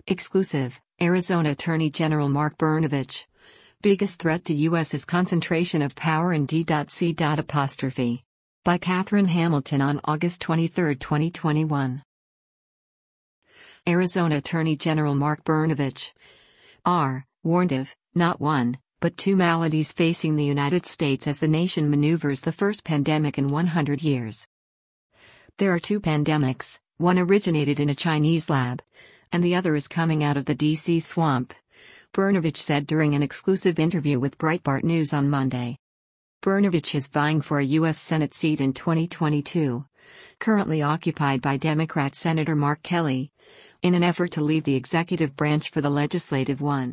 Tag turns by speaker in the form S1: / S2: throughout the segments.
S1: Exclusive, Arizona Attorney General Mark Brnovich. Biggest threat to U.S. is concentration of power in D.C. By Catherine Hamilton on August 23, 2021. Arizona Attorney General Mark Brnovich warned of, not one, but two maladies facing the United States as the nation maneuvers the first pandemic in 100 years. There are two pandemics, one originated in a Chinese lab, and the other is coming out of the D.C. swamp, Brnovich said during an exclusive interview with Breitbart News on Monday. Brnovich is vying for a U.S. Senate seat in 2022, currently occupied by Democrat Senator Mark Kelly, in an effort to leave the executive branch for the legislative one.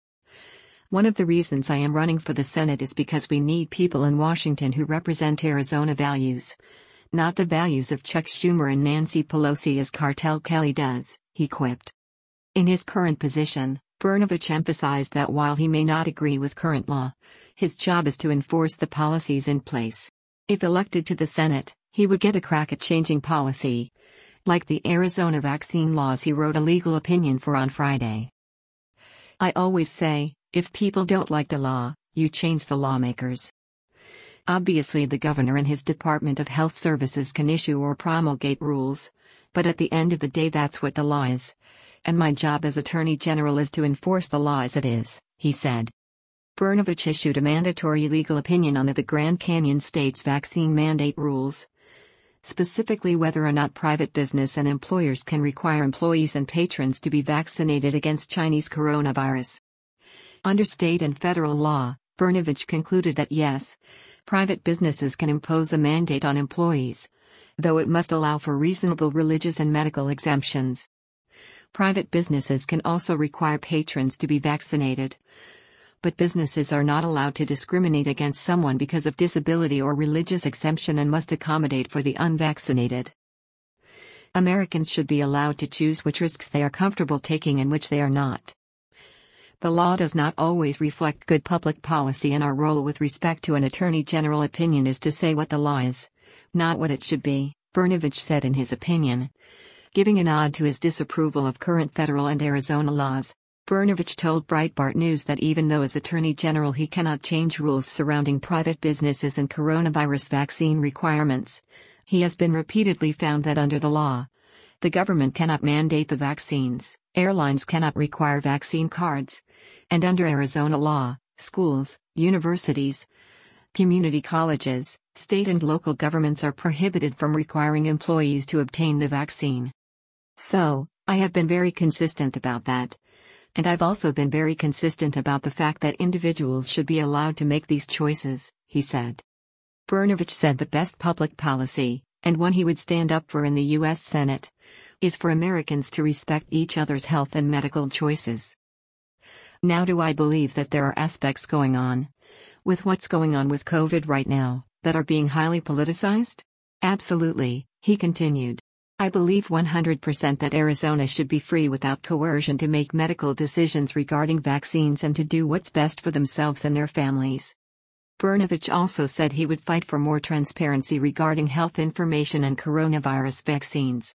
S1: One of the reasons I am running for the Senate is because we need people in Washington who represent Arizona values, not the values of Chuck Schumer and Nancy Pelosi as Cartel Kelly does, he quipped. In his current position, Brnovich emphasized that while he may not agree with current law, his job is to enforce the policies in place. If elected to the Senate, he would get a crack at changing policy, like the Arizona vaccine laws he wrote a legal opinion for on Friday. I always say, if people don't like the law, you change the lawmakers. Obviously, the governor and his Department of Health Services can issue or promulgate rules, but at the end of the day, that's what the law is. And my job as Attorney General is to enforce the law as it is, he said. Brnovich issued a mandatory legal opinion on the Grand Canyon State's vaccine mandate rules, specifically whether or not private business and employers can require employees and patrons to be vaccinated against Chinese coronavirus. Under state and federal law, Brnovich concluded that yes, private businesses can impose a mandate on employees, though it must allow for reasonable religious and medical exemptions. Private businesses can also require patrons to be vaccinated, but businesses are not allowed to discriminate against someone because of disability or religious exemption and must accommodate for the unvaccinated. Americans should be allowed to choose which risks they are comfortable taking and which they are not. The law does not always reflect good public policy, and our role with respect to an Attorney General opinion is to say what the law is, not what it should be, Brnovich said in his opinion, giving a nod to his disapproval of current federal and Arizona laws. Brnovich told Breitbart News that even though as Attorney General he cannot change rules surrounding private businesses and coronavirus vaccine requirements, he has been repeatedly found that under the law, the government cannot mandate the vaccines, airlines cannot require vaccine cards, and under Arizona law, schools, universities, community colleges, state and local governments are prohibited from requiring employees to obtain the vaccine. So, I have been very consistent about that. And I've also been very consistent about the fact that individuals should be allowed to make these choices, he said. Brnovich said the best public policy, and one he would stand up for in the U.S. Senate, is for Americans to respect each other's health and medical choices. Now, do I believe that there are aspects going on, with what's going on with COVID right now, that are being highly politicized? Absolutely, he continued. I believe 100% that Arizona should be free without coercion to make medical decisions regarding vaccines and to do what's best for themselves and their families. Brnovich also said he would fight for more transparency regarding health information and coronavirus vaccines.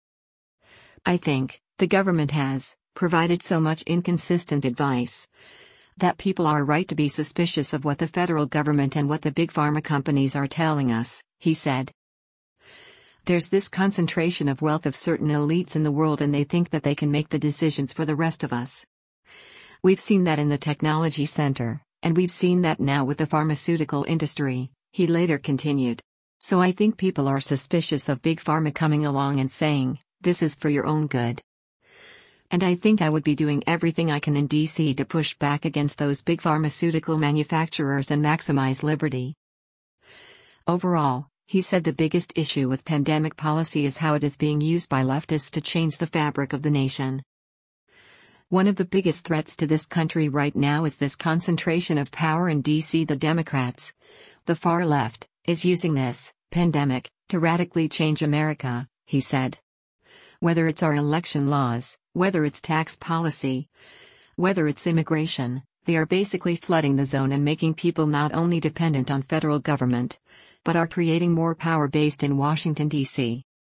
S1: I think the government has provided so much inconsistent advice that people are right to be suspicious of what the federal government and what the big pharma companies are telling us, he said. There's this concentration of wealth of certain elites in the world, and they think that they can make the decisions for the rest of us. We've seen that in the technology center, and we've seen that now with the pharmaceutical industry, he later continued. So I think people are suspicious of big pharma coming along and saying, this is for your own good. And I think I would be doing everything I can in DC to push back against those big pharmaceutical manufacturers and maximize liberty. Overall, he said the biggest issue with pandemic policy is how it is being used by leftists to change the fabric of the nation. One of the biggest threats to this country right now is this concentration of power in D.C. The Democrats, the far left, is using this pandemic to radically change America, he said. Whether it's our election laws, whether it's tax policy, whether it's immigration, they are basically flooding the zone and making people not only dependent on federal government, but are creating more power based in Washington, D.C.